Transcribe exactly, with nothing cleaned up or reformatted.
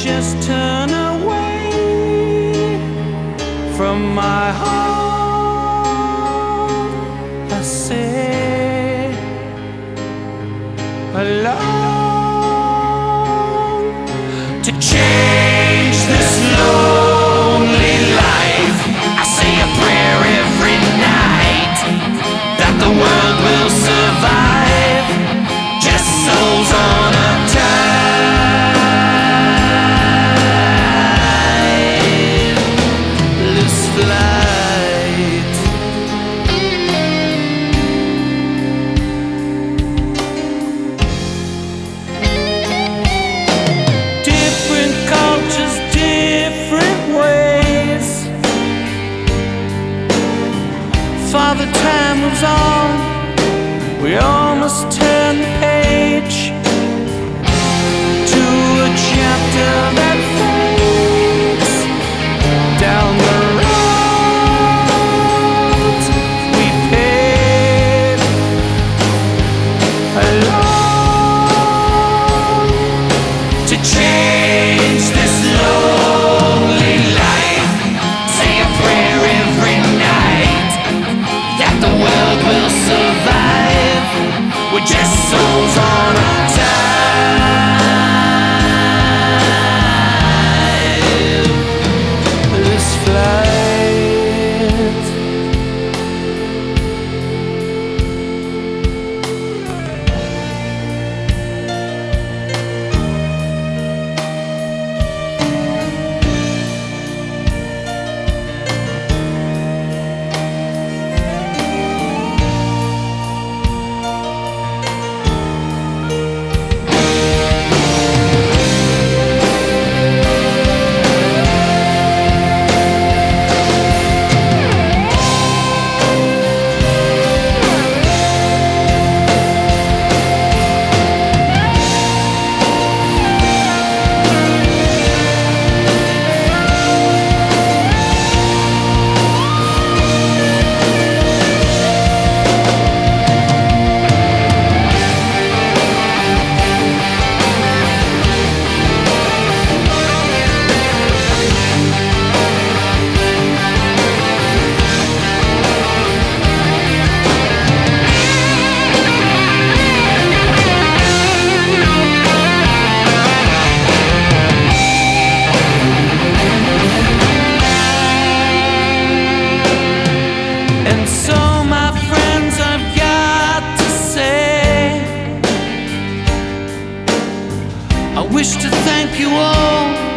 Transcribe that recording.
just turn away from my heart. I say alone to change this lonely life. I say a prayer every night that the world will survive, just souls on a timeless flight. Different cultures, different ways. Father time moves on, we all must turn the page to a chapter that fades down the road we paved alone to change this lonely life. Say a prayer every night that the world will survive. We're just souls on a timeless flight. And so, my friends, I've got to say, I wish to thank you all